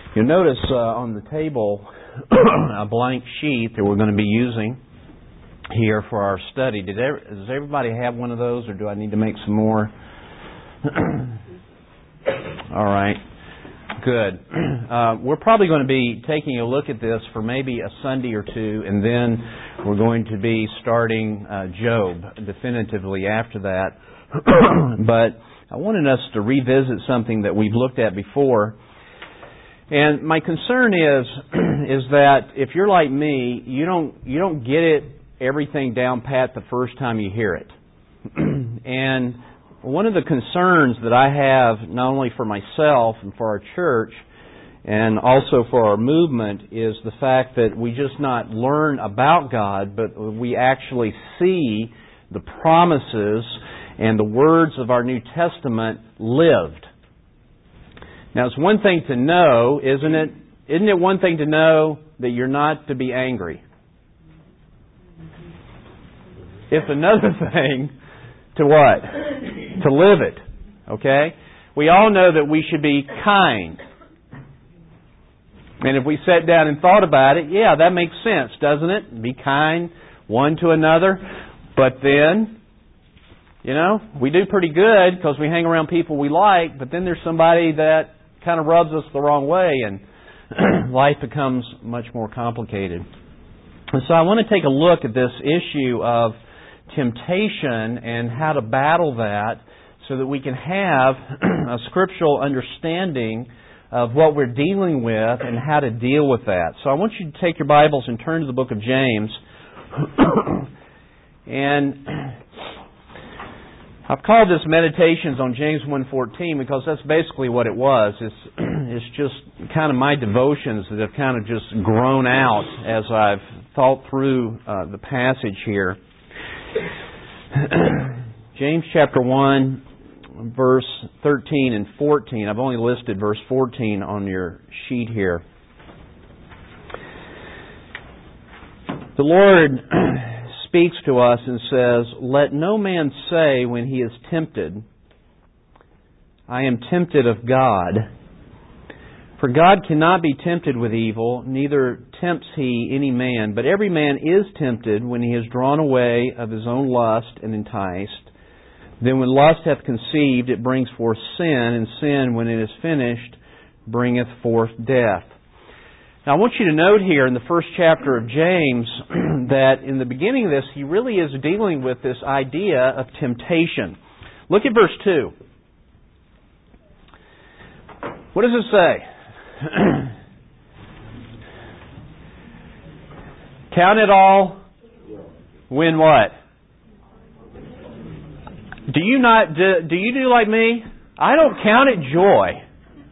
You'll notice on the table a blank sheet that we're going to be using here for our study. Does everybody have one of those, or do I need to make some more? All right. Good. We're probably going to be taking a look at this for maybe a Sunday or two, and then we're going to be starting Job definitively after that. But I wanted us to revisit something that we've looked at before. And my concern is that if you're like me, you don't get everything down pat the first time you hear it. And one of the concerns that I have, not only for myself and for our church, and also for our movement, is the fact that we just not learn about God, but we actually see the promises and the words of our New Testament lived. Now, it's one thing to know, isn't it? Isn't it one thing to know that you're not to be angry? It's another thing to what? To live it. Okay? We all know that we should be kind. And if we sat down and thought about it, yeah, that makes sense, doesn't it? Be kind one to another. But then, we do pretty good because we hang around people we like, but then there's somebody that kind of rubs us the wrong way, and life becomes much more complicated. And so I want to take a look at this issue of temptation and how to battle that so that we can have a scriptural understanding of what we're dealing with and how to deal with that. So I want you to take your Bibles and turn to the book of James. And I've called this Meditations on James 1:14 because that's basically what it was. It's just kind of my devotions that have kind of just grown out as I've thought through the passage here. James chapter 1, verse 13 and 14. I've only listed verse 14 on your sheet here. The Lord speaks to us and says, "Let no man say when he is tempted, I am tempted of God. For God cannot be tempted with evil, neither tempts He any man. But every man is tempted when he is drawn away of his own lust and enticed. Then when lust hath conceived, it brings forth sin, and sin, when it is finished, bringeth forth death." Now I want you to note here in the first chapter of James that in the beginning of this, he really is dealing with this idea of temptation. Look at verse 2. What does it say? Count it all. When what? Do you do like me? I don't count it joy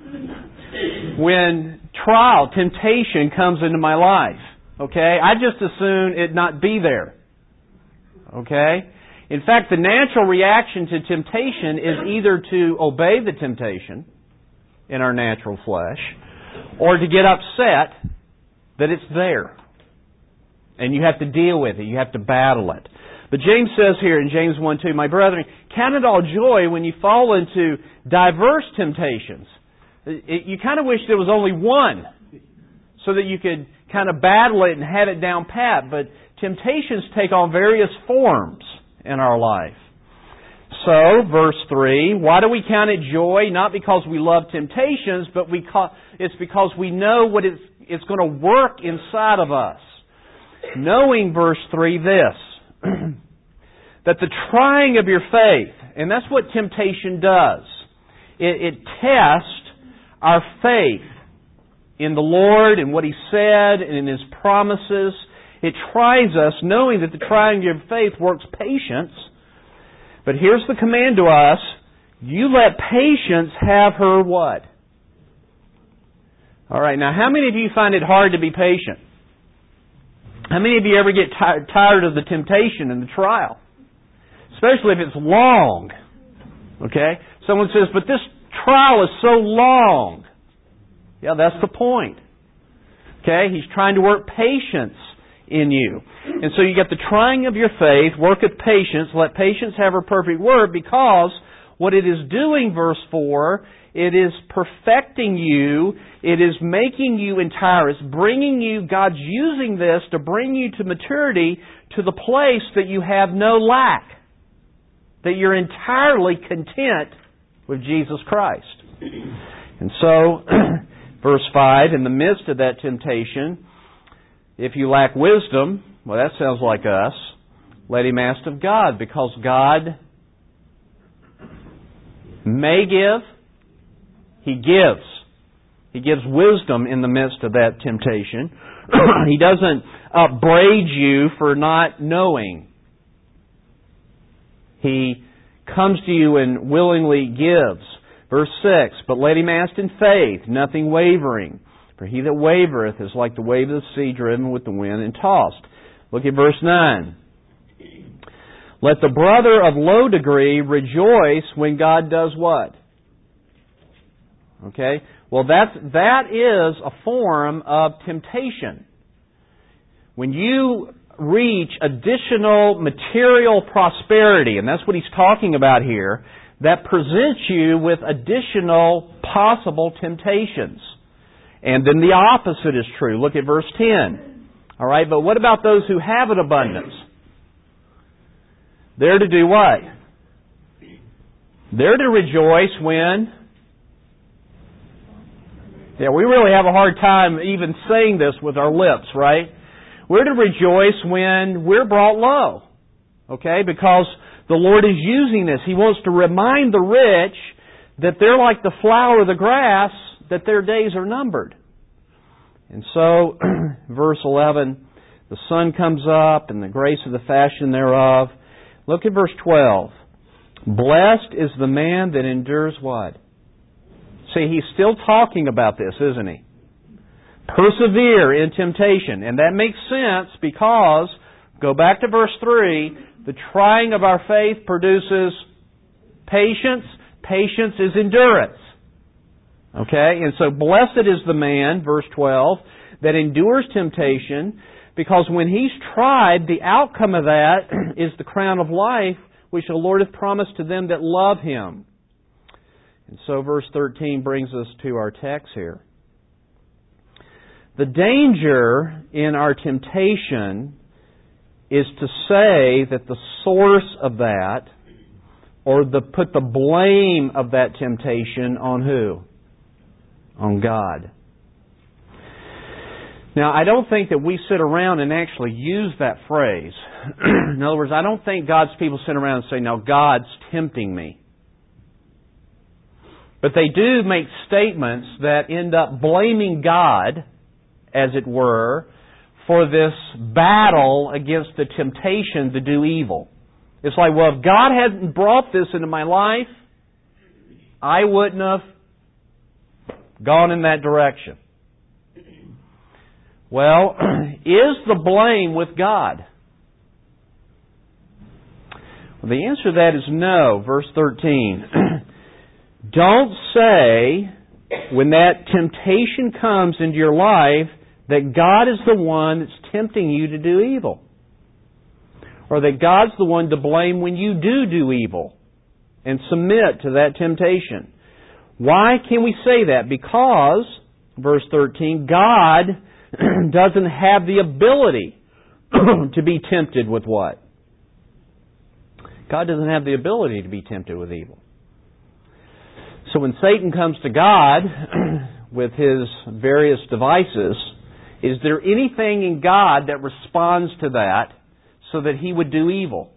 when trial, temptation comes into my life. Okay? I just as soon it not be there. Okay? In fact, the natural reaction to temptation is either to obey the temptation in our natural flesh, or to get upset that it's there. And you have to deal with it. You have to battle it. But James says here in James 1:2, "My brethren, count it all joy when you fall into diverse temptations." You kind of wish there was only one so that you could kind of battle it and have it down pat. But temptations take on various forms in our life. So, verse 3, why do we count it joy? Not because we love temptations, but it's because we know what it's going to work inside of us. Knowing, verse 3, this, that the trying of your faith, and that's what temptation does. It tests our faith in the Lord and what He said and in His promises. It tries us, knowing that the trying of your faith works patience. But here's the command to us: you let patience have her what? All right, now how many of you find it hard to be patient? How many of you ever get tired of the temptation and the trial? Especially if it's long. Okay? Someone says, "But this trial is so long." Yeah, that's the point. Okay? He's trying to work patience in you. And so you get the trying of your faith, work with patience, let patience have her perfect work, because what it is doing, verse 4, it is perfecting you. It is making you entire. It's bringing you, God's using this to bring you to maturity, to the place that you have no lack. That you're entirely content with Jesus Christ. And so, verse 5, in the midst of that temptation, if you lack wisdom, well, that sounds like us, let him ask of God, because God may give, He gives. He gives wisdom in the midst of that temptation. He doesn't upbraid you for not knowing. He comes to you and willingly gives. Verse 6, but let him ask in faith, nothing wavering. For he that wavereth is like the wave of the sea driven with the wind and tossed. Look at verse 9. Let the brother of low degree rejoice when God does what? Okay? Well, that is a form of temptation. When you reach additional material prosperity, and that's what he's talking about here, that presents you with additional possible temptations. And then the opposite is true. Look at verse 10. All right, but what about those who have an abundance? They're to do what? They're to rejoice when... Yeah, we really have a hard time even saying this with our lips, right? We're to rejoice when we're brought low. Okay? Because the Lord is using this. He wants to remind the rich that they're like the flower of the grass, that their days are numbered. And so, verse 11, the sun comes up and the grace of the fashion thereof. Look at verse 12. Blessed is the man that endures what? See, he's still talking about this, isn't he? Persevere in temptation. And that makes sense because, go back to verse 3, the trying of our faith produces patience. Patience is endurance. Okay? And so blessed is the man, verse 12, that endures temptation, because when he's tried, the outcome of that is the crown of life, which the Lord hath promised to them that love Him. And so verse 13 brings us to our text here. The danger in our temptation is to say that the source of that, or put the blame of that temptation on who? On God. Now, I don't think that we sit around and actually use that phrase. In other words, I don't think God's people sit around and say, now God's tempting me. But they do make statements that end up blaming God, as it were, for this battle against the temptation to do evil. It's like, well, if God hadn't brought this into my life, I wouldn't have gone in that direction. Well, is the blame with God? Well, the answer to that is no. Verse 13. Don't say, when that temptation comes into your life, that God is the one that's tempting you to do evil. Or that God's the one to blame when you do evil and submit to that temptation. Why can we say that? Because, verse 13, God doesn't have the ability to be tempted with what? God doesn't have the ability to be tempted with evil. So when Satan comes to God with his various devices, is there anything in God that responds to that so that He would do evil?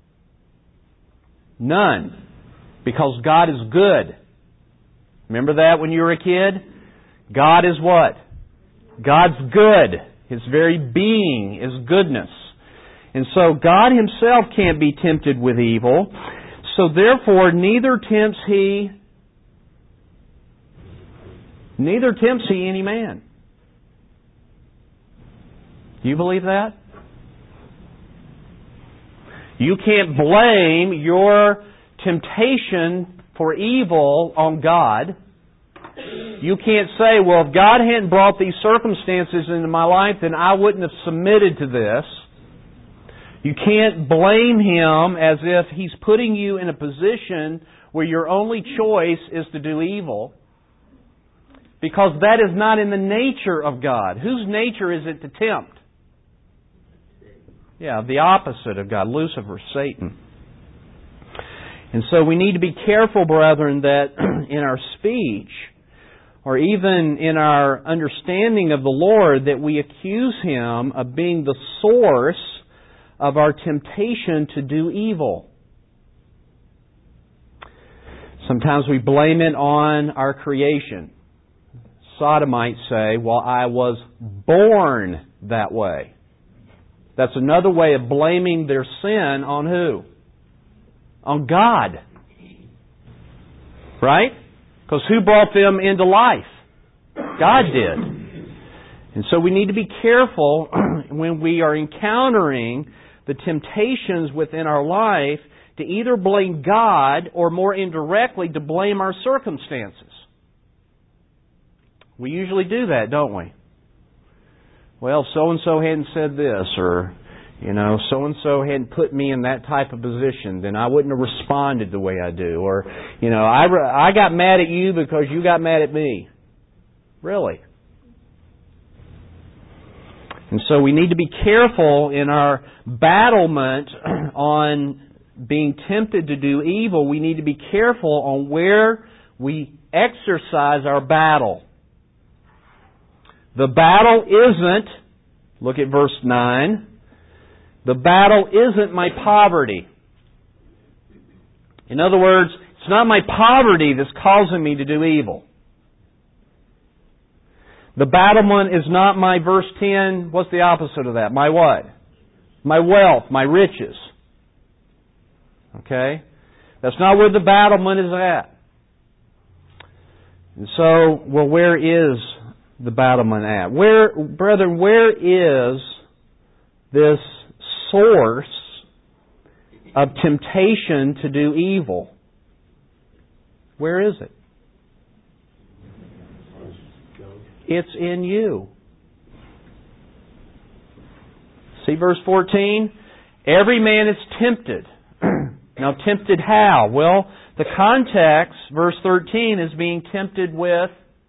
None. Because God is good. Remember that when you were a kid? God is what? God's good. His very being is goodness. And so God Himself can't be tempted with evil. So therefore, neither tempts He any man. Do you believe that? You can't blame your temptation for evil on God. You can't say, well, if God hadn't brought these circumstances into my life, then I wouldn't have submitted to this. You can't blame Him as if He's putting you in a position where your only choice is to do evil, because that is not in the nature of God. Whose nature is it to tempt? Yeah, the opposite of God, Lucifer, Satan. And so we need to be careful, brethren, that in our speech, or even in our understanding of the Lord, that we accuse Him of being the source of our temptation to do evil. Sometimes we blame it on our creation. Sodomites say, well, I was born that way. That's another way of blaming their sin on who? On God. Right? Because who brought them into life? God did. And so we need to be careful when we are encountering the temptations within our life to either blame God or more indirectly to blame our circumstances. We usually do that, don't we? Well, so-and-so hadn't said this, or, so-and-so hadn't put me in that type of position, then I wouldn't have responded the way I do. Or, I got mad at you because you got mad at me. Really? And so we need to be careful in our battlement on being tempted to do evil. We need to be careful on where we exercise our battle. The battle isn't, look at verse 9, the battle isn't my poverty. In other words, it's not my poverty that's causing me to do evil. The battlement is not my, verse 10, what's the opposite of that? My what? My wealth, my riches. Okay? That's not where the battlement is at. And so, well, where is the battlement at? Brethren, where is this source of temptation to do evil? Where is it? It's in you. See verse 14? Every man is tempted. Now, tempted how? Well, the context, verse 13, is being tempted with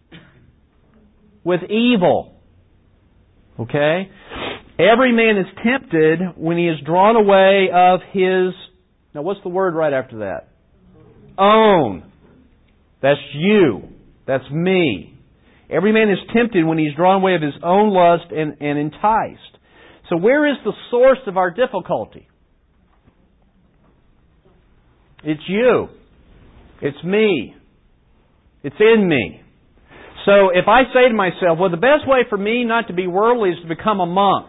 evil. Okay? Every man is tempted when he is drawn away of his... Now, what's the word right after that? Own. That's you. That's me. Every man is tempted when he's drawn away of his own lust and enticed. So where is the source of our difficulty? It's you. It's me. It's in me. So if I say to myself, well, the best way for me not to be worldly is to become a monk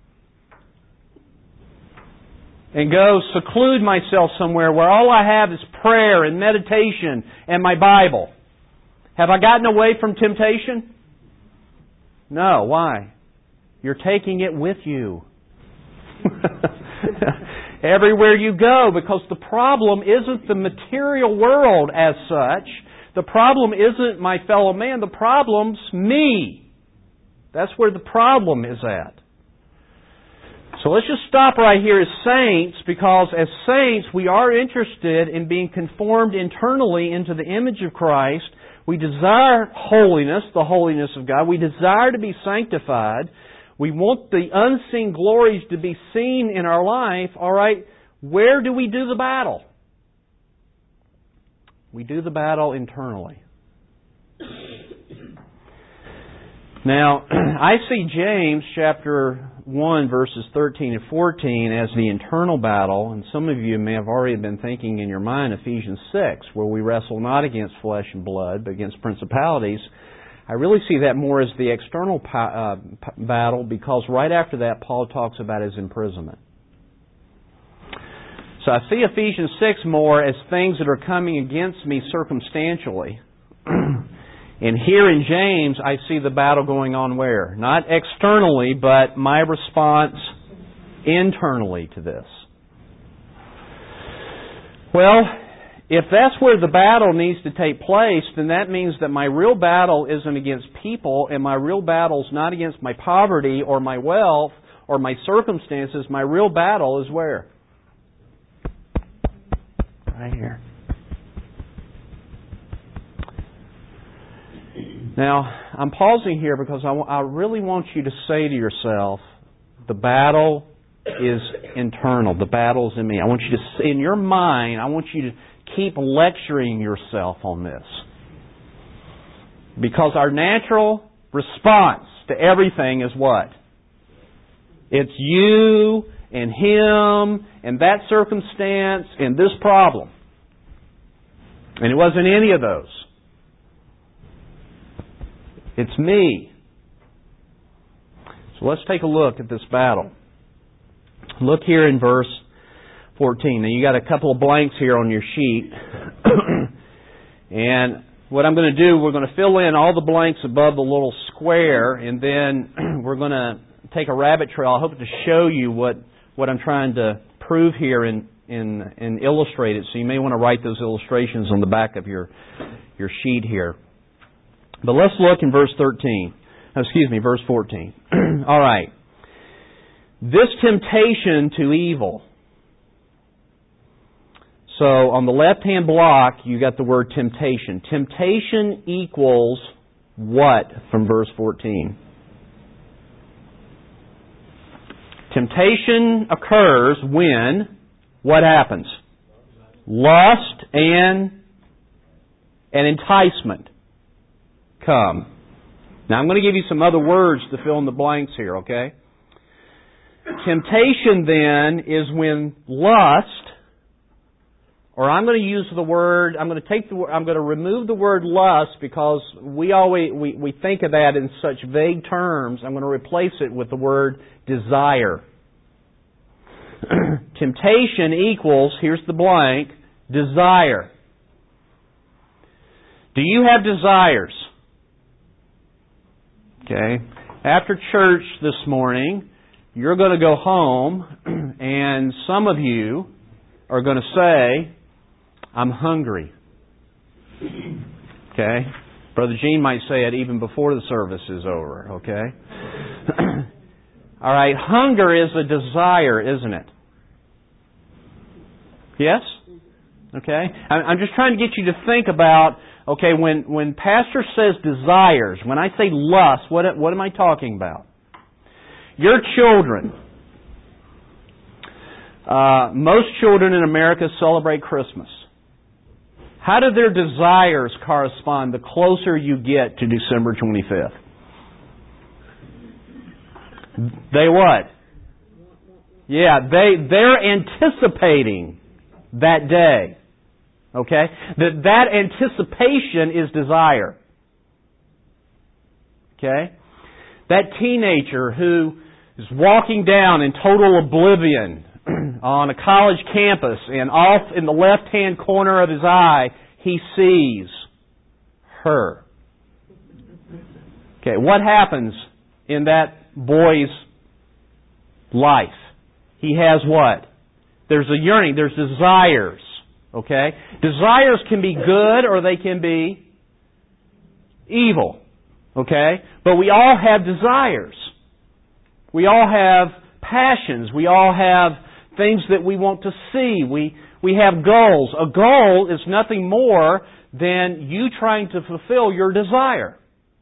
and go seclude myself somewhere where all I have is prayer and meditation and my Bible. Have I gotten away from temptation? No. Why? You're taking it with you. Everywhere you go, because the problem isn't the material world as such. The problem isn't my fellow man. The problem's me. That's where the problem is at. So let's just stop right here as saints, because as saints we are interested in being conformed internally into the image of Christ. We desire holiness, the holiness of God. We desire to be sanctified. We want the unseen glories to be seen in our life. All right, where do we do the battle? We do the battle internally. Now, I see James chapter 1 verses 13 and 14 as the internal battle, and some of you may have already been thinking in your mind Ephesians 6, where we wrestle not against flesh and blood, but against principalities. I really see that more as the external battle, because right after that Paul talks about his imprisonment. So I see Ephesians 6 more as things that are coming against me circumstantially. And here in James, I see the battle going on where? Not externally, but my response internally to this. Well, if that's where the battle needs to take place, then that means that my real battle isn't against people, and my real battle is not against my poverty or my wealth or my circumstances. My real battle is where? Right here. Now, I'm pausing here because I really want you to say to yourself, the battle is internal. The battle is in me. I want you to, in your mind, I want you to keep lecturing yourself on this. Because our natural response to everything is what? It's you and him and that circumstance and this problem. And it wasn't any of those. It's me. So let's take a look at this battle. Look here in verse 14. Now you got a couple of blanks here on your sheet. And what I'm going to do, we're going to fill in all the blanks above the little square, and then we're going to take a rabbit trail. I hope to show you what I'm trying to prove here and illustrate it. So you may want to write those illustrations on the back of your sheet here. But let's look in verse 14. All right. This temptation to evil. So on the left-hand block, you got the word temptation. Temptation equals what from verse 14? Temptation occurs when what happens? Lust and enticement come. Now I'm going to give you some other words to fill in the blanks here, okay? Temptation then is when lust, or I'm going to use the word, I'm going to remove the word lust because we think of that in such vague terms. I'm going to replace it with the word desire. Temptation equals, here's the blank, desire. Do you have desires? Okay. After church this morning, you're going to go home and some of you are going to say, I'm hungry. Okay? Brother Gene might say it even before the service is over. Okay? All right. Hunger is a desire, isn't it? Yes? Okay? I'm just trying to get you to think about, okay, when Pastor says desires, when I say lust, what am I talking about? Your children. Most children in America celebrate Christmas. How do their desires correspond the closer you get to December 25th? They what? Yeah, they're anticipating that day. Okay? That anticipation is desire. Okay? That teenager who is walking down in total oblivion on a college campus, and off in the left-hand corner of his eye, he sees her. Okay, what happens in that boy's life? He has what? There's a yearning, there's desires. Okay? Desires can be good or they can be evil. Okay? But we all have desires. We all have passions. We all have things that we want to see. We have goals. A goal is nothing more than you trying to fulfill your desire.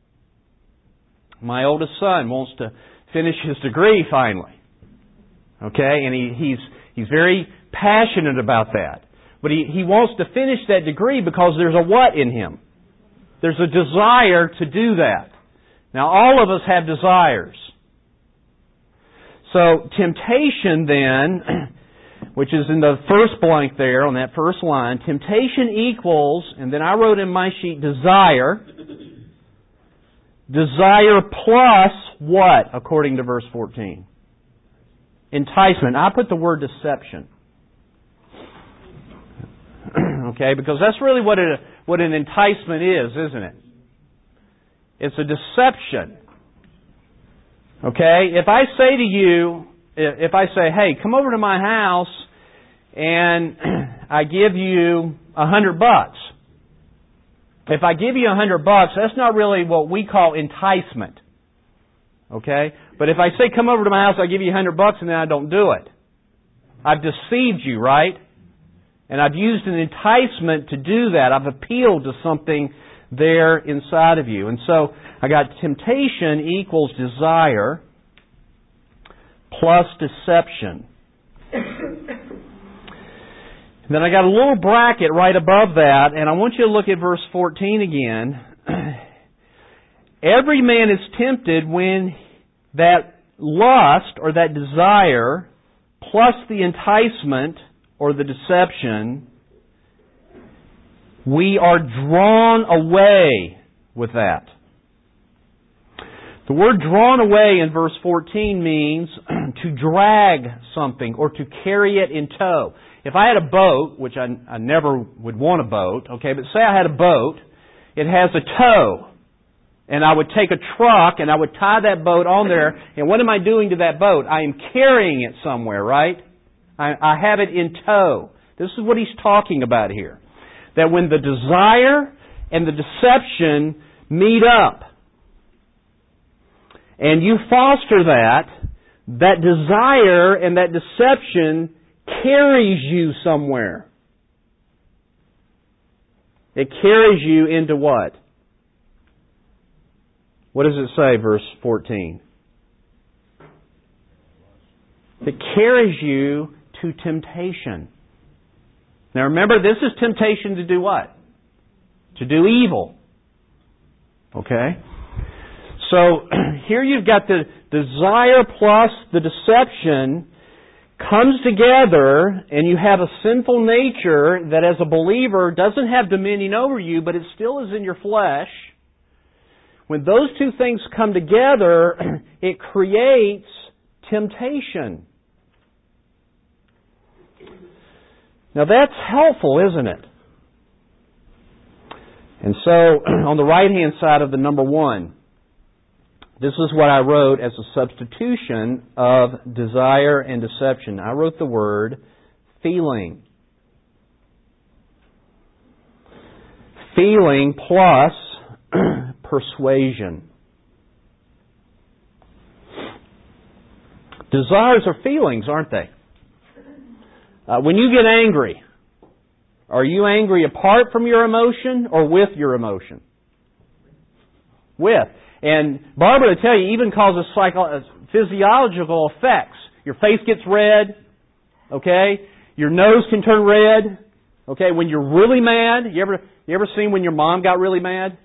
My oldest son wants to finish his degree finally. Okay? And he's very passionate about that. But he wants to finish that degree because there's a what in him? There's a desire to do that. Now all of us have desires. So temptation then, which is in the first blank there on that first line, temptation equals, and then I wrote in my sheet, desire. Desire plus what, according to verse 14? Enticement. I put the word deception. Okay, because that's really what an enticement is, isn't it? It's a deception. Okay? If I say to you, hey, come over to my house and I give you $100. If I give you $100, that's not really what we call enticement. Okay? But if I say, come over to my house, I give you $100 and then I don't do it. I've deceived you, right? And I've used an enticement to do that. I've appealed to something there inside of you. And so I got temptation equals desire plus deception. Then I got a little bracket right above that, and I want you to look at verse 14 again. Every man is tempted when that lust or that desire plus the enticement or the deception, we are drawn away with that. The word drawn away in verse 14 means to drag something or to carry it in tow. If I had a boat, which I never would want a boat, okay, but say I had a boat, it has a tow. And I would take a truck and I would tie that boat on there. And what am I doing to that boat? I am carrying it somewhere, right? I have it in tow. This is what he's talking about here. That when the desire and the deception meet up, and you foster that desire and that deception carries you somewhere. It carries you into what? What does it say, verse 14? It carries you to temptation. Now remember, this is temptation to do what? To do evil. Okay? So here you've got the desire plus the deception comes together, and you have a sinful nature that as a believer doesn't have dominion over you, but it still is in your flesh. When those two things come together, it creates temptation. Now that's helpful, isn't it? And so, on the right-hand side of the number 1, this is what I wrote as a substitution of desire and deception. I wrote the word feeling. Feeling plus persuasion. Desires are feelings, aren't they? When you get angry, are you angry apart from your emotion or with your emotion? With. And Barbara, to tell you, even causes physiological effects. Your face gets red, okay? Your nose can turn red, okay? When you're really mad, you ever seen when your mom got really mad?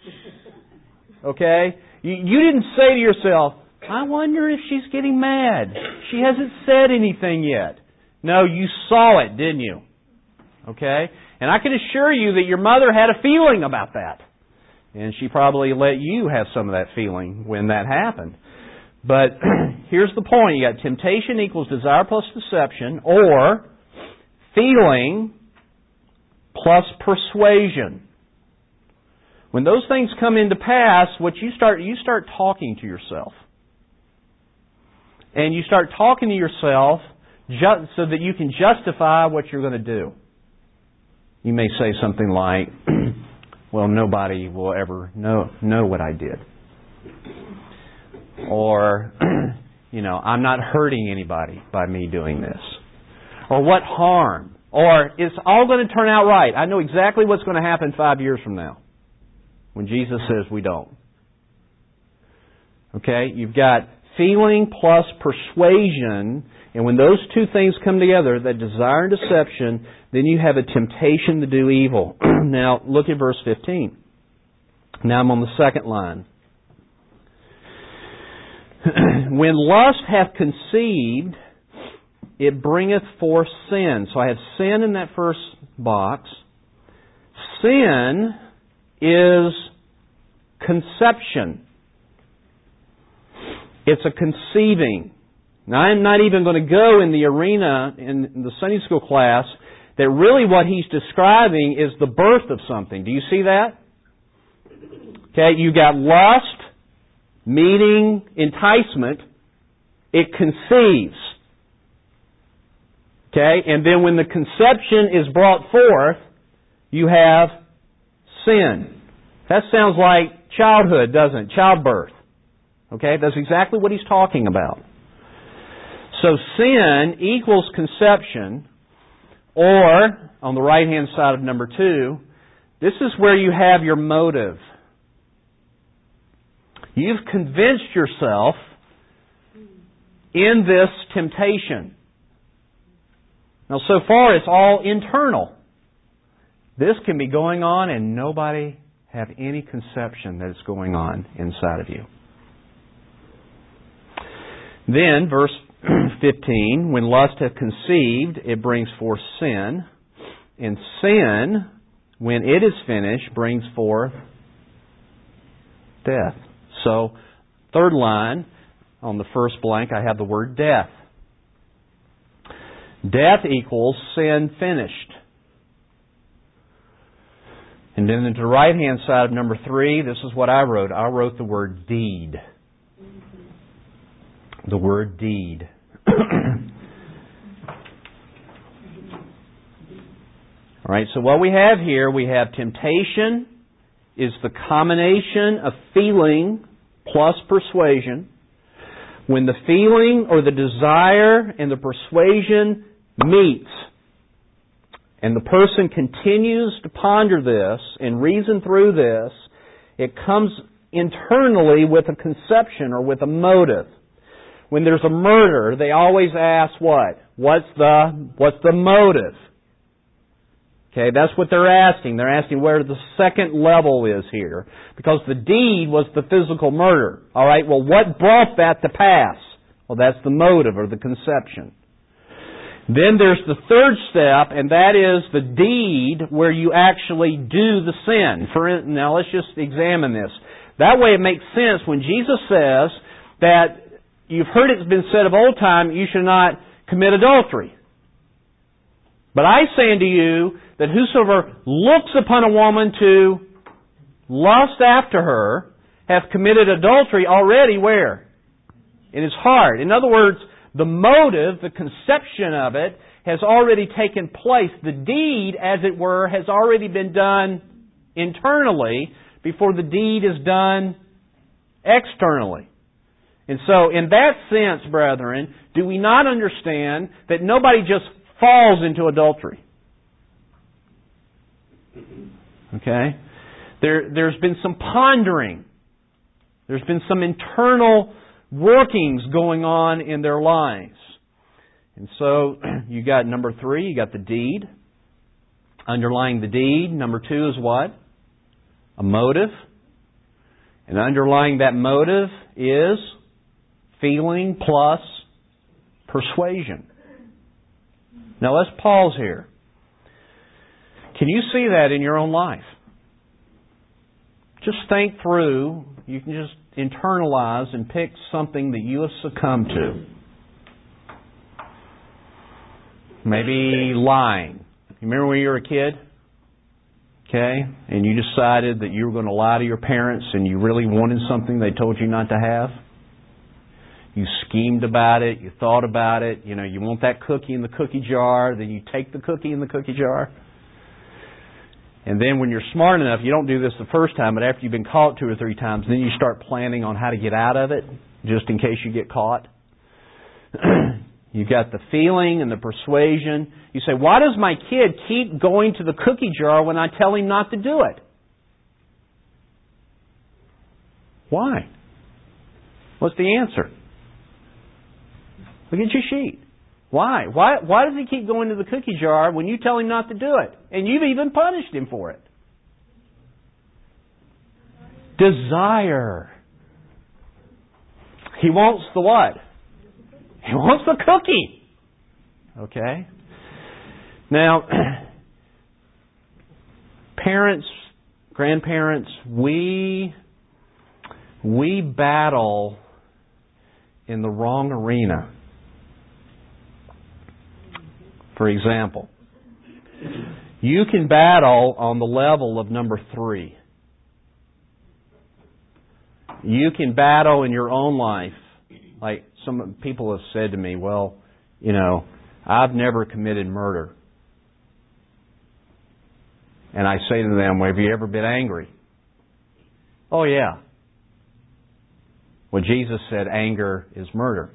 Okay? You didn't say to yourself, I wonder if she's getting mad. She hasn't said anything yet. No, you saw it, didn't you? Okay? And I can assure you that your mother had a feeling about that. And she probably let you have some of that feeling when that happened. But here's the point. You got temptation equals desire plus deception, or feeling plus persuasion. When those things come into pass, what you start talking to yourself. And you start talking to yourself so that you can justify what you're going to do. You may say something like, well, nobody will ever know what I did. Or, I'm not hurting anybody by me doing this. Or what harm? Or it's all going to turn out right. I know exactly what's going to happen 5 years from now when Jesus says we don't. Okay? You've got feeling plus persuasion, and when those two things come together, that desire and deception, then you have a temptation to do evil. Now, look at verse 15. Now I'm on the second line. When lust hath conceived, it bringeth forth sin. So I have sin in that first box. Sin is conception. It's a conceiving. Now, I'm not even going to go in the arena in the Sunday school class that really what he's describing is the birth of something. Do you see that? Okay, you got lust meeting enticement. It conceives. Okay, and then when the conception is brought forth, you have sin. That sounds like childhood, doesn't it? Childbirth. Okay, that's exactly what he's talking about. So sin equals conception, or, on the right-hand side of number 2, This is where you have your motive. You've convinced yourself in this temptation. Now, so far, it's all internal. This can be going on and nobody have any conception that it's going on inside of you. Then, verse 15, when lust hath conceived, it brings forth sin. And sin, when it is finished, brings forth death. So, third line, on the first blank, I have the word death. Death equals sin finished. And then to the right-hand side of number 3, this is what I wrote. I wrote the word deed. The word deed. All right, so what we have here, we have temptation is the combination of feeling plus persuasion. When the feeling or the desire and the persuasion meets, and the person continues to ponder this and reason through this, it comes internally with a conception or with a motive. When there's a murder, they always ask what? What's the motive? Okay, that's what they're asking. They're asking where the second level is here. Because the deed was the physical murder. All right, well, what brought that to pass? Well, that's the motive or the conception. Then there's the third step, and that is the deed where you actually do the sin. Now, let's just examine this. That way it makes sense when Jesus says that you've heard it's been said of old time, you should not commit adultery. But I say unto you that whosoever looks upon a woman to lust after her hath committed adultery already where? In his heart. In other words, the motive, the conception of it, has already taken place. The deed, as it were, has already been done internally before the deed is done externally. And so, in that sense, brethren, do we not understand that nobody just falls into adultery? Okay? There's been some pondering. There's been some internal workings going on in their lives. And so, you got number 3, you got the deed. Underlying the deed, number 2 is what? A motive. And underlying that motive is feeling plus persuasion. Now let's pause here. Can you see that in your own life? Just think through. You can just internalize and pick something that you have succumbed to. Maybe lying. You remember when you were a kid? Okay? And you decided that you were going to lie to your parents and you really wanted something they told you not to have? You schemed about it, you thought about it, you want that cookie in the cookie jar, then you take the cookie in the cookie jar. And then when you're smart enough, you don't do this the first time, but after you've been caught 2 or 3 times, then you start planning on how to get out of it, just in case you get caught. You've got the feeling and the persuasion. You say, why does my kid keep going to the cookie jar when I tell him not to do it? Why? What's the answer? Look at your sheet. Why? Why does he keep going to the cookie jar when you tell him not to do it? And you've even punished him for it. Desire. He wants the what? He wants the cookie. Okay? Now, parents, grandparents, we battle in the wrong arena. For example, you can battle on the level of number 3. You can battle in your own life. Like some people have said to me, well, I've never committed murder. And I say to them, well, have you ever been angry? Oh, yeah. Well, Jesus said anger is murder.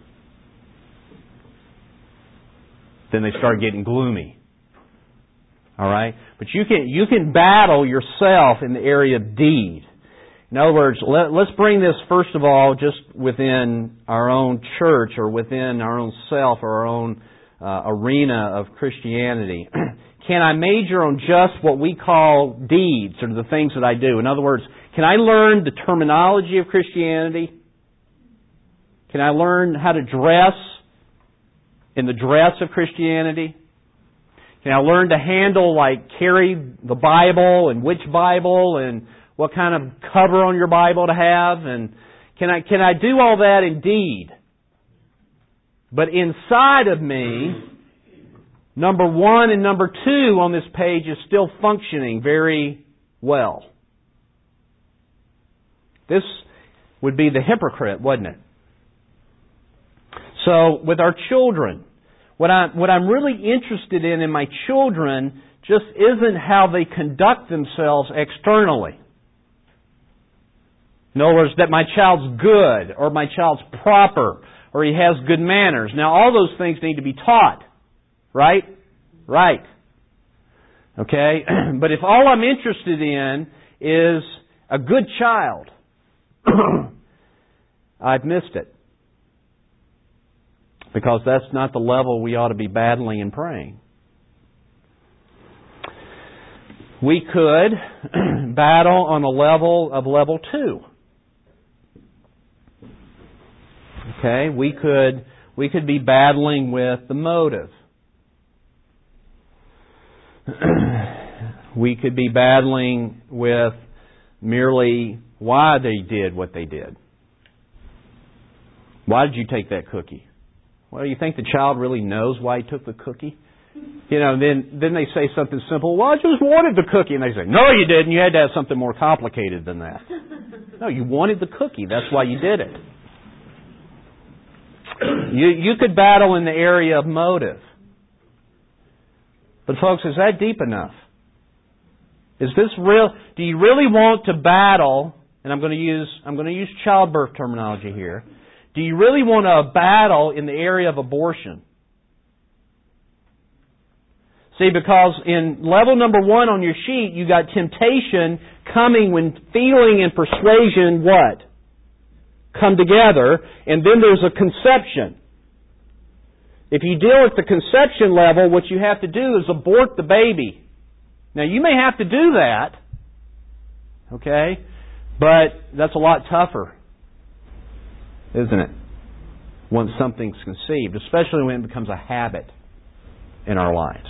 Then they start getting gloomy. All right? But you can battle yourself in the area of deed. In other words, let's bring this first of all just within our own church or within our own self or our own arena of Christianity. Can I major on just what we call deeds or the things that I do? In other words, can I learn the terminology of Christianity? Can I learn how to dress in the dress of Christianity? Can I learn to handle, carry the Bible and which Bible and what kind of cover on your Bible to have? And can I do all that indeed? But inside of me, number 1 and number 2 on this page is still functioning very well. This would be the hypocrite, wouldn't it? So, with our children, what I'm really interested in my children just isn't how they conduct themselves externally. In other words, that my child's good, or my child's proper, or he has good manners. Now, all those things need to be taught. Right? Right. Okay? But if all I'm interested in is a good child, I've missed it. Because that's not the level we ought to be battling and praying. We could battle on a level of level 2. Okay? We could be battling with the motive. We could be battling with merely why they did what they did. Why did you take that cookie? Well, you think the child really knows why he took the cookie? Then they say something simple. Well, I just wanted the cookie. And they say, no, you didn't. You had to have something more complicated than that. No, you wanted the cookie. That's why you did it. You could battle in the area of motive. But folks, is that deep enough? Is this real? Do you really want to battle? And I'm going to use childbirth terminology here. Do you really want to battle in the area of abortion? See, because in level number 1 on your sheet, you got temptation coming when feeling and persuasion what? Come together, and then there's a conception. If you deal at the conception level, what you have to do is abort the baby. Now, you may have to do that, okay? But that's a lot tougher, isn't it? Once something's conceived, especially when it becomes a habit in our lives.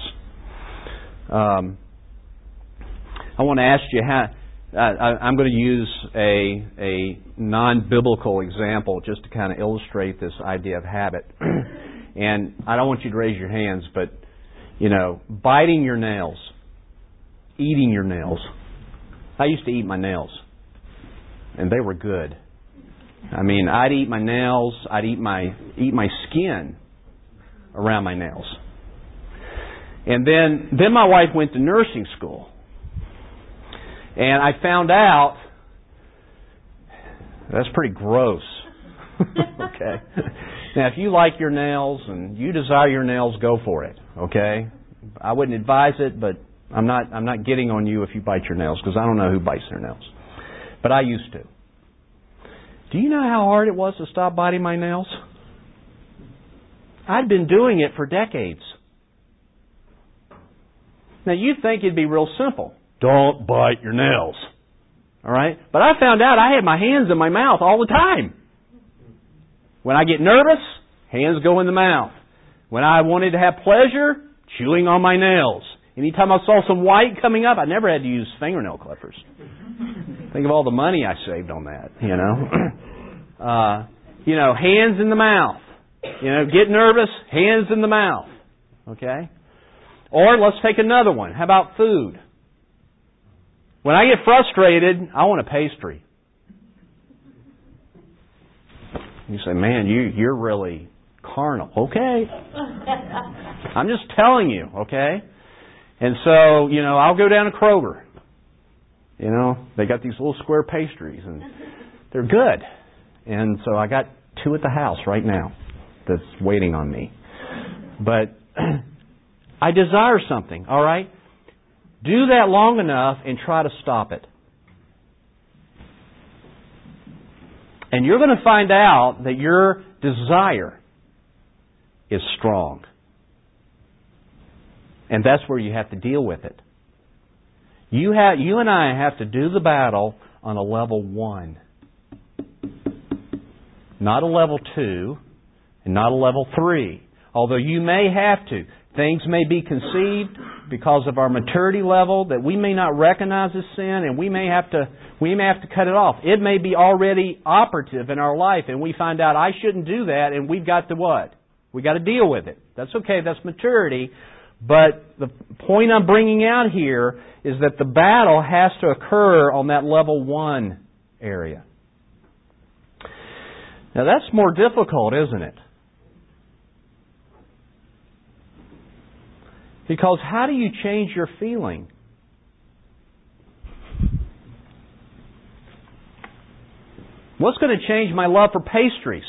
I want to ask you how. I'm going to use a non-biblical example just to kind of illustrate this idea of habit. And I don't want you to raise your hands, but biting your nails, eating your nails. I used to eat my nails, and they were good. I mean, I'd eat my nails. I'd eat my skin around my nails. And then my wife went to nursing school. And I found out that's pretty gross. Okay. Now, if you like your nails and you desire your nails, go for it. Okay. I wouldn't advise it, but I'm not getting on you if you bite your nails, because I don't know who bites their nails. But I used to. Do you know how hard it was to stop biting my nails? I'd been doing it for decades. Now, you'd think it'd be real simple. Don't bite your nails. All right? But I found out I had my hands in my mouth all the time. When I get nervous, hands go in the mouth. When I wanted to have pleasure, chewing on my nails. Anytime I saw some white coming up, I never had to use fingernail clippers. Think of all the money I saved on that, hands in the mouth. Get nervous, hands in the mouth. Okay? Or let's take another one. How about food? When I get frustrated, I want a pastry. You say, man, you're really carnal. Okay. I'm just telling you, okay? And so, I'll go down to Kroger. They got these little square pastries, and they're good. And so I got 2 at the house right now that's waiting on me. But I desire something, all right? Do that long enough and try to stop it. And you're going to find out that your desire is strong. And that's where you have to deal with it. You and I have to do the battle on a level 1. Not a level 2, and not a level 3. Although you may have to. Things may be conceived because of our maturity level that we may not recognize as sin, and we may have to cut it off. It may be already operative in our life, and we find out I shouldn't do that, and we've got to what? We've got to deal with it. That's okay, that's maturity. But the point I'm bringing out here is that the battle has to occur on that level 1 area. Now that's more difficult, isn't it? Because how do you change your feeling? What's going to change my love for pastries?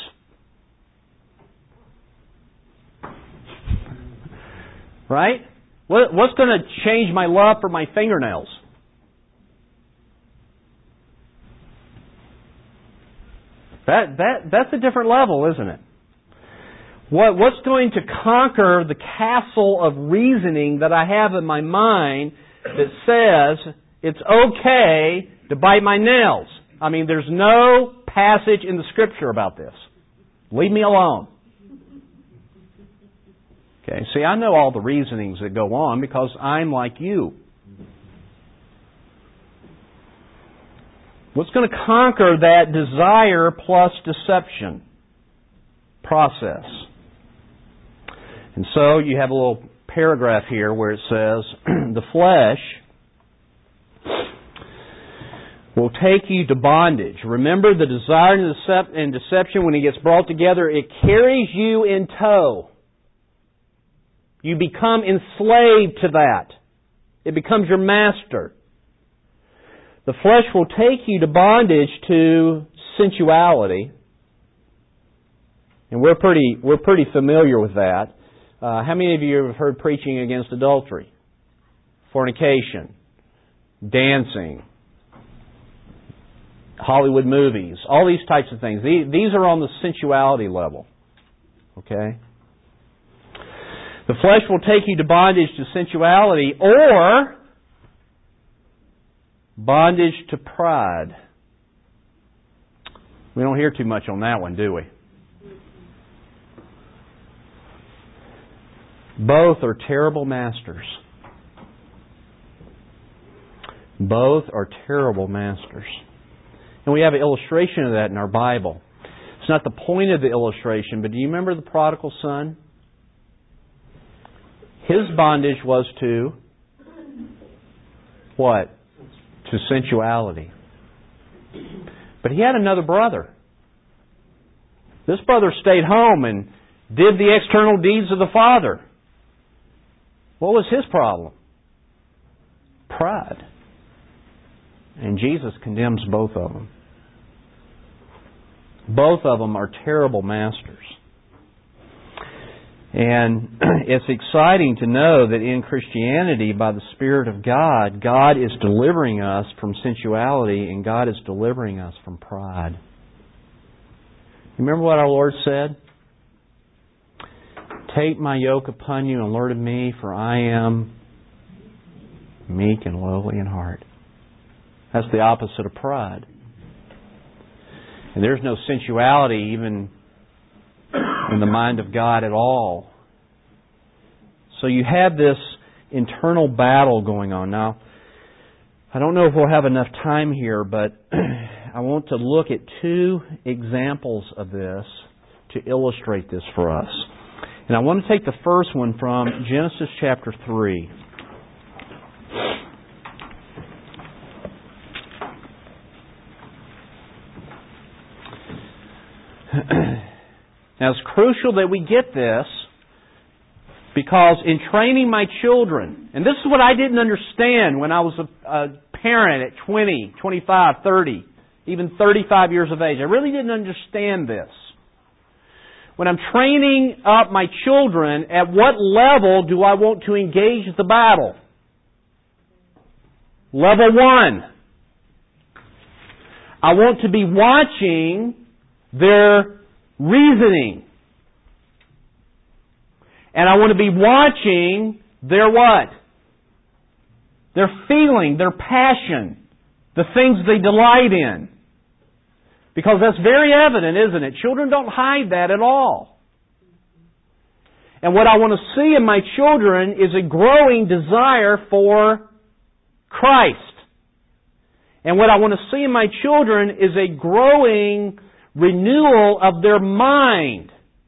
Right? What's going to change my love for my fingernails? That's a different level, isn't it? What's going to conquer the castle of reasoning that I have in my mind that says it's okay to bite my nails? I mean, there's no passage in the Scripture about this. Leave me alone. Okay, see, I know all the reasonings that go on because I'm like you. What's going to conquer that desire plus deception process? And so you have a little paragraph here where it says, the flesh will take you to bondage. Remember, the desire and deception, when it gets brought together, it carries you in tow. You become enslaved to that. It becomes your master. The flesh will take you to bondage to sensuality. And we're pretty familiar with that. How many of you have heard preaching against adultery? Fornication. Dancing. Hollywood movies. All these types of things. These are on the sensuality level. Okay? The flesh will take you to bondage to sensuality or bondage to pride. We don't hear too much on that one, do we? Both are terrible masters. Both are terrible masters. And we have an illustration of that in our Bible. It's not the point of the illustration, but do you remember the prodigal son? His bondage was to what? To sensuality. But he had another brother. This brother stayed home and did the external deeds of the father. What was his problem? Pride. And Jesus condemns both of them. Both of them are terrible masters. And it's exciting to know that in Christianity, by the Spirit of God, God is delivering us from sensuality and God is delivering us from pride. Remember what our Lord said? Take my yoke upon you and learn of me, for I am meek and lowly in heart. That's the opposite of pride. And there's no sensuality even in the mind of God at all. So you have this internal battle going on. Now, I don't know if we'll have enough time here, but I want to look at 2 examples of this to illustrate this for us. And I want to take the first one from Genesis chapter 3. Now, it's crucial that we get this because in training my children, and this is what I didn't understand when I was a parent at 20, 25, 30, even 35 years of age. I really didn't understand this. When I'm training up my children, at what level do I want to engage the battle? Level 1. I want to be watching their reasoning. And I want to be watching their what? Their feeling, their passion, the things they delight in. Because that's very evident, isn't it? Children don't hide that at all. And what I want to see in my children is a growing desire for Christ. And what I want to see in my children is a growing renewal of their mind,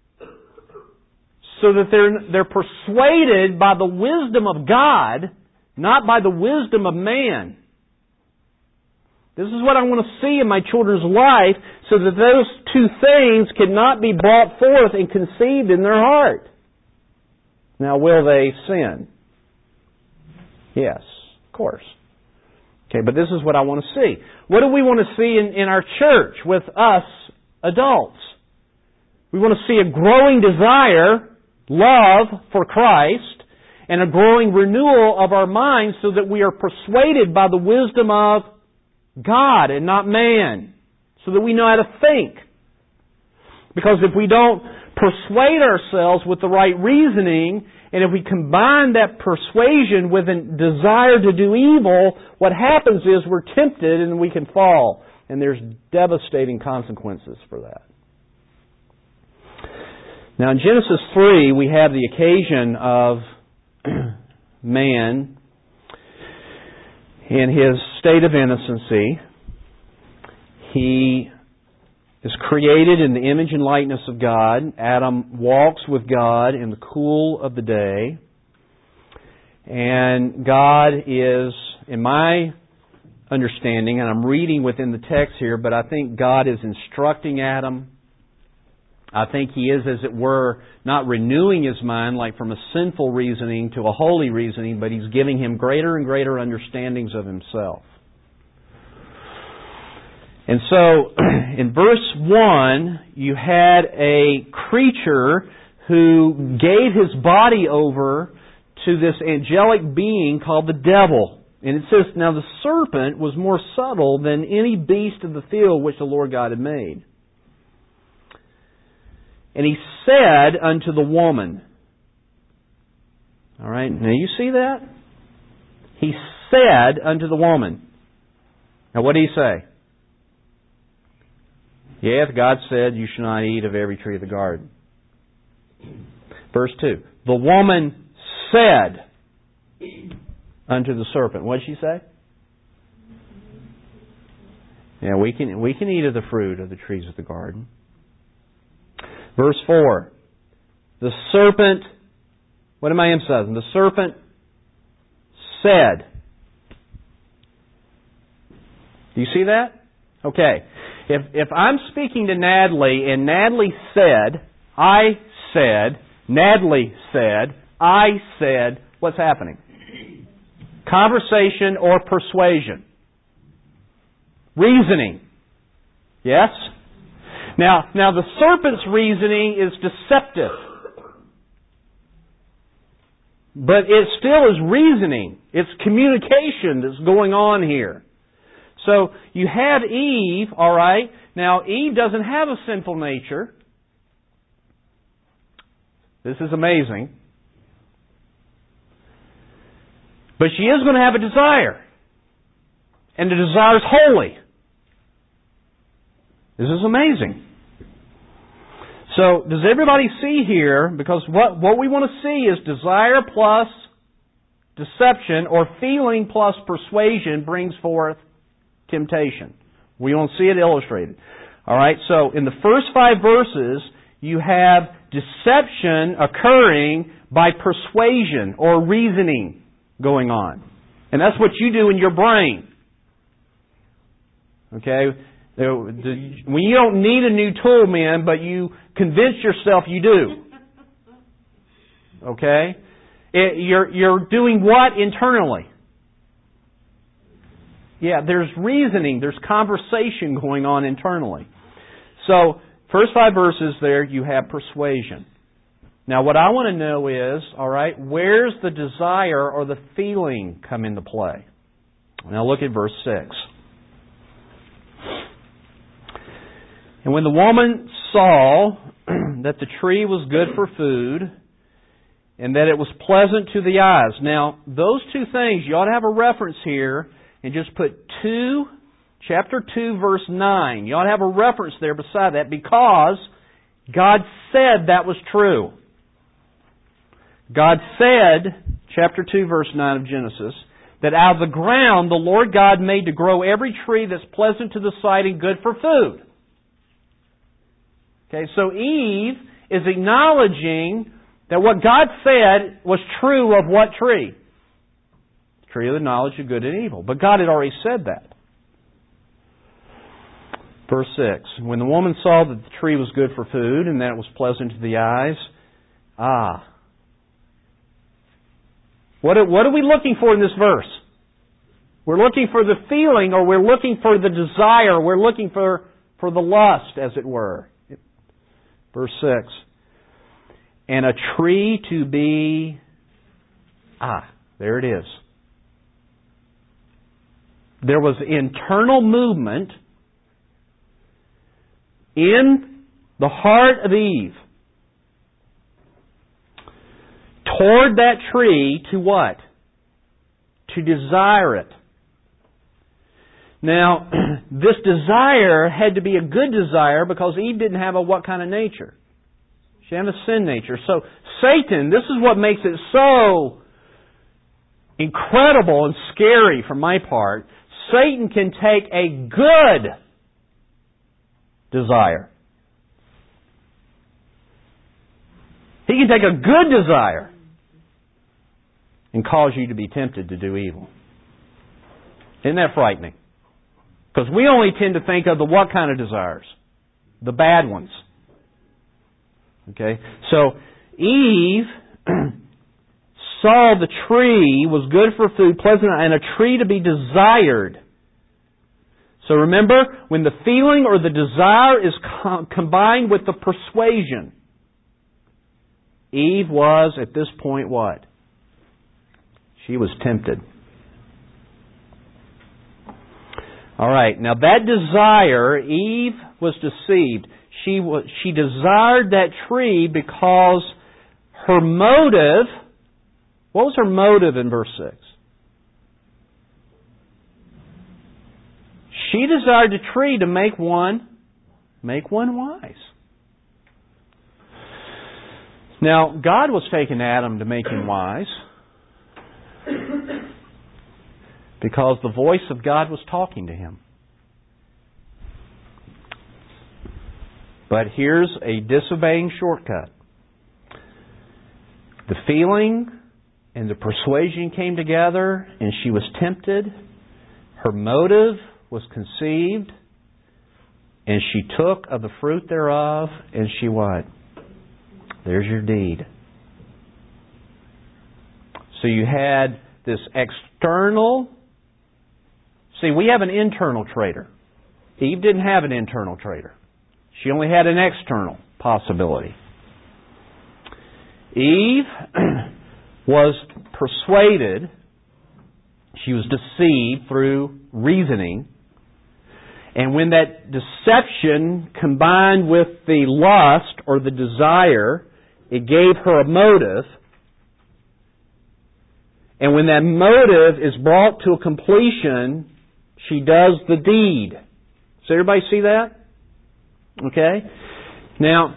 so that they're persuaded by the wisdom of God, not by the wisdom of man. This is what I want to see in my children's life, so that those two things cannot be brought forth and conceived in their heart. Now, will they sin? Yes, of course. Okay, but this is what I want to see. What do we want to see in our church with us adults? We want to see a growing desire, love for Christ, and a growing renewal of our minds so that we are persuaded by the wisdom of God and not man, so that we know how to think. Because if we don't persuade ourselves with the right reasoning, and if we combine that persuasion with a desire to do evil, what happens is we're tempted and we can fall. And there's devastating consequences for that. Now in Genesis 3, we have the occasion of man in his state of innocency. He is created in the image and likeness of God. Adam walks with God in the cool of the day. And God is, in my understanding, and I'm reading within the text here, but I think God is instructing Adam. I think He is, as it were, not renewing his mind like from a sinful reasoning to a holy reasoning, but He's giving him greater and greater understandings of himself. And so, in verse 1, you had a creature who gave his body over to this angelic being called the devil. And it says, now the serpent was more subtle than any beast of the field which the Lord God had made. And he said unto the woman, all right, now you see that? He said unto the woman. Now what did he say? Yea, God said, you shall not eat of every tree of the garden. Verse 2. The woman said unto the serpent. What did she say? Yeah, we can eat of the fruit of the trees of the garden. Verse 4. The serpent, what am I emphasizing? The serpent said. Do you see that? Okay. If I'm speaking to Natalie and Natalie said, I said, Natalie said, I said, what's happening? Conversation or persuasion? Reasoning. Yes? Now the serpent's reasoning is deceptive. But it still is reasoning. It's communication that's going on here. So you have Eve, all right. Now Eve doesn't have a sinful nature. This is amazing. But she is going to have a desire. And the desire is holy. This is amazing. So, does everybody see here, because what we want to see is desire plus deception, or feeling plus persuasion brings forth temptation. We want to see it illustrated. Alright, so in the first 5 verses, you have deception occurring by persuasion or reasoning going on. And that's what you do in your brain. Okay? When you don't need a new tool, man, but you convince yourself you do. Okay? You're doing what internally? Yeah, there's reasoning, there's conversation going on internally. So, first 5 verses there, you have persuasion. Now, what I want to know is, alright, where's the desire or the feeling come into play? Now look at verse 6. And when the woman saw that the tree was good for food, and that it was pleasant to the eyes. Now, those two things, you ought to have a reference here, and just put chapter 2, verse 9. You ought to have a reference there beside that, because God said that was true. God said, chapter 2, verse 9 of Genesis, that out of the ground the Lord God made to grow every tree that's pleasant to the sight and good for food. Okay, so Eve is acknowledging that what God said was true of what tree? The tree of the knowledge of good and evil. But God had already said that. Verse 6. When the woman saw that the tree was good for food and that it was pleasant to the eyes, What are we looking for in this verse? We're looking for the feeling, or we're looking for the desire. We're looking for the lust, as it were. Verse 6. And a tree to be... there it is. There was internal movement in the heart of Eve toward that tree to what? To desire it. Now, this desire had to be a good desire because Eve didn't have a what kind of nature? She had a sin nature. So Satan, this is what makes it so incredible and scary from my part. Satan can take a good desire. He can take a good desire and cause you to be tempted to do evil. Isn't that frightening? Because we only tend to think of the what kind of desires? The bad ones. Okay? So, Eve saw the tree was good for food, pleasant, and a tree to be desired. So remember, when the feeling or the desire is combined with the persuasion, Eve was, at this point, what? She was tempted. All right, now that desire, Eve was deceived. She desired that tree because her motive, what was her motive in verse 6? She desired the tree to make one wise. Now, God was taking Adam to make him wise because the voice of God was talking to him. But here's a disobeying shortcut. The feeling and the persuasion came together, and she was tempted. Her motive was conceived, and she took of the fruit thereof, and she what? There's your deed. So you had this external... See, we have an internal traitor. Eve didn't have an internal traitor. She only had an external possibility. Eve was persuaded, she was deceived through reasoning, and when that deception combined with the lust or the desire, it gave her a motive. And when that motive is brought to a completion, she does the deed. Does everybody see that? Okay? Now,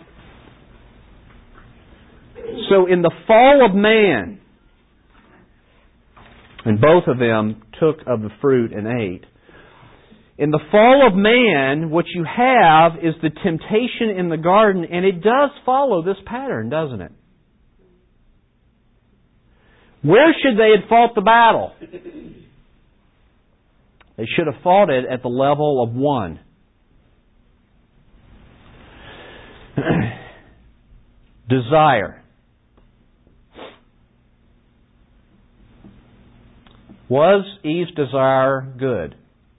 so in the fall of man, and both of them took of the fruit and ate, in the fall of man, what you have is the temptation in the garden, and it does follow this pattern, doesn't it? Where should they have fought the battle? They should have fought it at the level of one. Desire. Was Eve's desire good?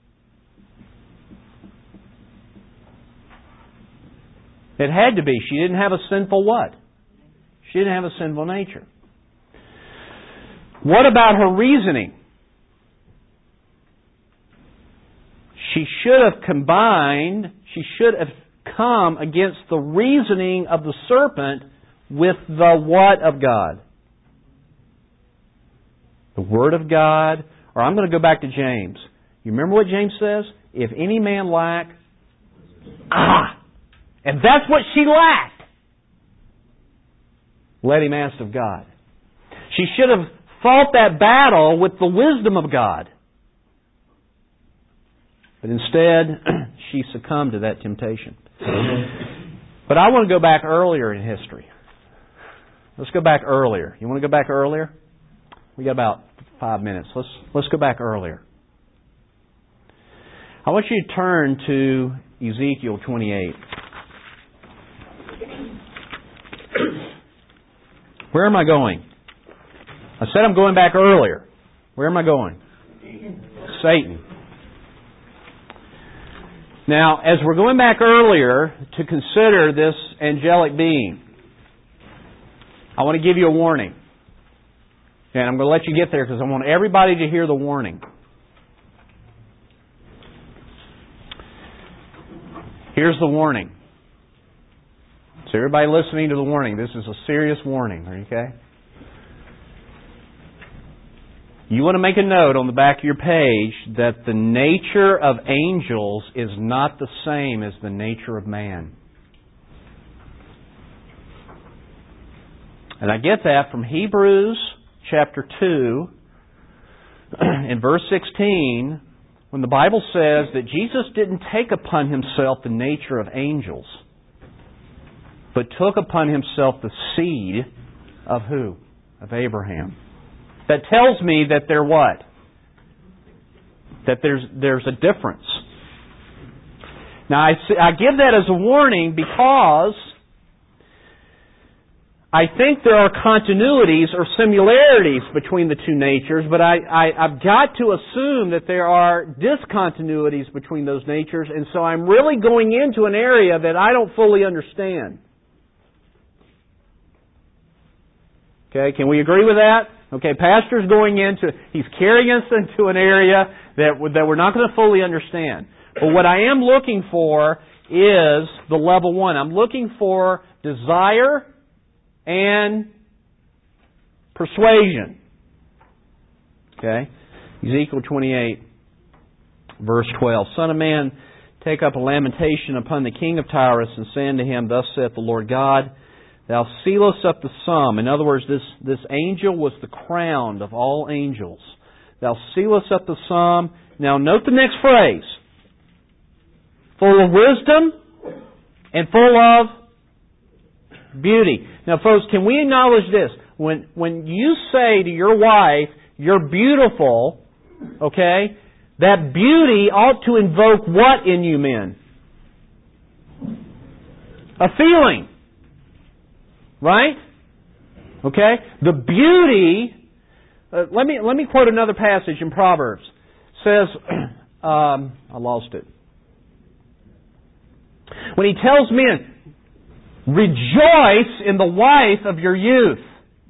It had to be. She didn't have a sinful what? She didn't have a sinful nature. What about her reasoning? she should have come against the reasoning of the serpent with the what of God? The Word of God. Or I'm going to go back to James. You remember what James says? If any man lack... And that's what she lacked. Let him ask of God. She should have fought that battle with the wisdom of God. But instead, she succumbed to that temptation. But I want to go back earlier in history. Let's go back earlier. You want to go back earlier? We got about 5 minutes. Let's go back earlier. I want you to turn to Ezekiel 28. Where am I going? I said I'm going back earlier. Where am I going? Satan. Now, as we're going back earlier to consider this angelic being, I want to give you a warning. And I'm going to let you get there because I want everybody to hear the warning. Here's the warning. So everybody listening to the warning, this is a serious warning, okay? You want to make a note on the back of your page that the nature of angels is not the same as the nature of man. And I get that from Hebrews chapter 2 in verse 16, when the Bible says that Jesus didn't take upon Himself the nature of angels, but took upon Himself the seed of who? Of Abraham. That tells me that they're what? That there's a difference. Now I give that as a warning because I think there are continuities or similarities between the two natures, but I've got to assume that there are discontinuities between those natures, and so I'm really going into an area that I don't fully understand. Okay, can we agree with that? Okay, Pastor's going into, he's carrying us into an area that we're not going to fully understand. But what I am looking for is the level one. I'm looking for desire and persuasion. Okay? Ezekiel 28, verse 12. Son of man, take up a lamentation upon the king of Tyrus, and say unto him, Thus saith the Lord God, Thou sealest up the sum. In other words, this angel was the crown of all angels. Thou sealest up the sum. Now note the next phrase. Full of wisdom and full of beauty. Now folks, can we acknowledge this? When you say to your wife, you're beautiful, okay, that beauty ought to invoke what in you men? A feeling. Right? Okay? The beauty... let me quote another passage in Proverbs. It says... I lost it. When he tells men, rejoice in the wife of your youth.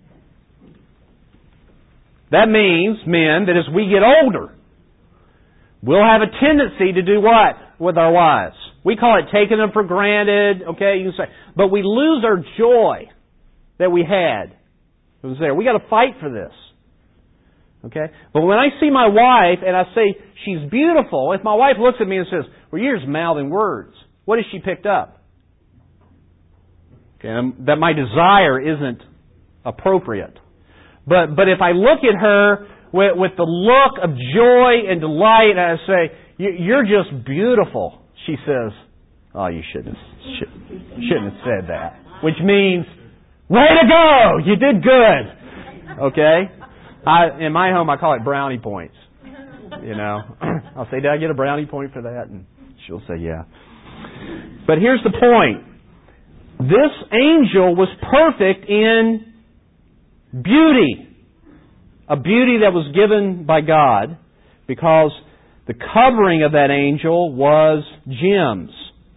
That means, men, that as we get older, we'll have a tendency to do what with our wives? We call it taking them for granted, okay, you can say. But we lose our joy that we had. It was there. We got to fight for this. Okay? But when I see my wife and I say she's beautiful, if my wife looks at me and says, well, you're just mouthing words, what has she picked up? Okay, that my desire isn't appropriate. But if I look at her with the look of joy and delight and I say, you're just beautiful, she says, oh, you shouldn't have said that. Which means, way to go! You did good! Okay? In my home, I call it brownie points. You know? I'll say, did I get a brownie point for that? And she'll say, yeah. But here's the point. This angel was perfect in beauty. A beauty that was given by God because the covering of that angel was gems.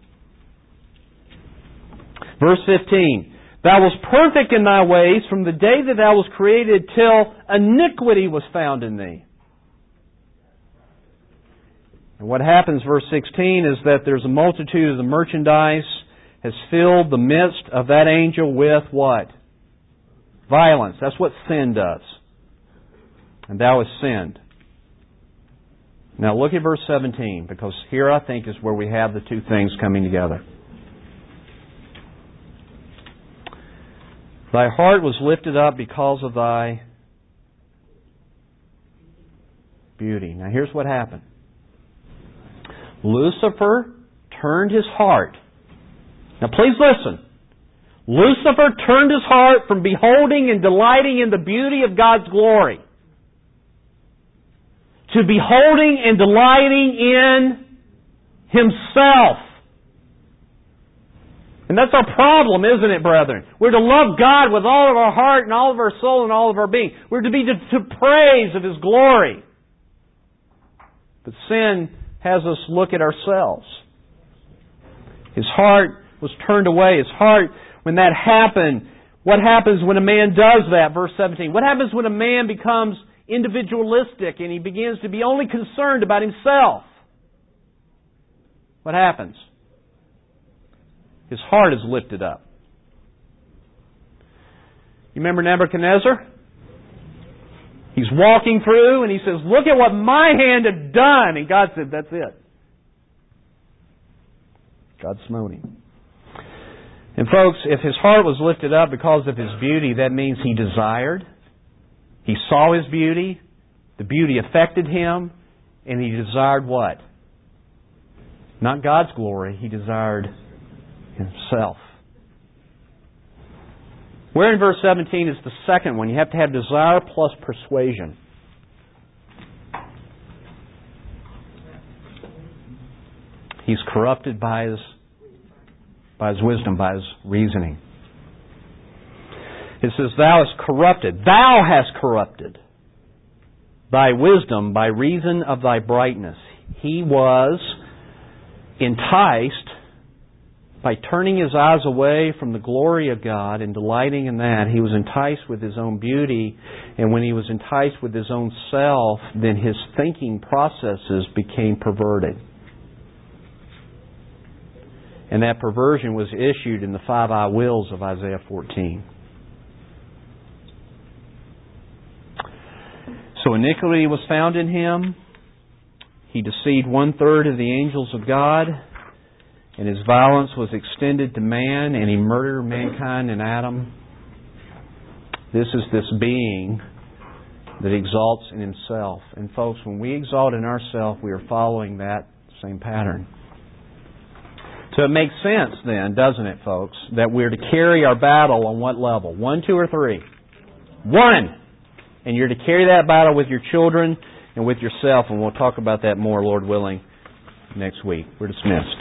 Verse 15. Thou wast perfect in thy ways from the day that thou wast created till iniquity was found in thee. And what happens, verse 16, is that there's a multitude of the merchandise has filled the midst of that angel with what? Violence. That's what sin does. And thou hast sinned. Now look at verse 17, because here I think is where we have the two things coming together. Thy heart was lifted up because of thy beauty. Now here's what happened. Lucifer turned his heart. Now please listen. Lucifer turned his heart from beholding and delighting in the beauty of God's glory to beholding and delighting in himself. And that's our problem, isn't it, brethren? We're to love God with all of our heart and all of our soul and all of our being. We're to be to praise of His glory. But sin has us look at ourselves. His heart was turned away. His heart, when that happened, what happens when a man does that? Verse 17. What happens when a man becomes individualistic and he begins to be only concerned about himself? What happens? His heart is lifted up. You remember Nebuchadnezzar? He's walking through and he says, look at what my hand had done. And God said, that's it. God smote him. And folks, if his heart was lifted up because of his beauty, that means he desired. He saw his beauty. The beauty affected him. And he desired what? Not God's glory. He desired himself. Where in verse 17 is the second one? You have to have desire plus persuasion. He's corrupted by his wisdom, by his reasoning. It says, thou hast corrupted thy wisdom by reason of thy brightness. He was enticed by turning his eyes away from the glory of God and delighting in that. He was enticed with his own beauty, and when he was enticed with his own self, then his thinking processes became perverted. And that perversion was issued in the 5 I wills of Isaiah 14. So iniquity was found in him. He deceived 1/3 of the angels of God. And his violence was extended to man, and he murdered mankind in Adam. This is this being that exalts in himself. And folks, when we exalt in ourselves, we are following that same pattern. So it makes sense then, doesn't it, folks, that we're to carry our battle on what level? 1, 2, or 3? 1! And you're to carry that battle with your children and with yourself, and we'll talk about that more, Lord willing, next week. We're dismissed.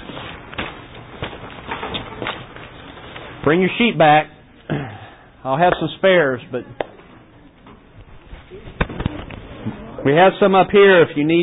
Bring your sheet back. I'll have some spares, but we have some up here if you need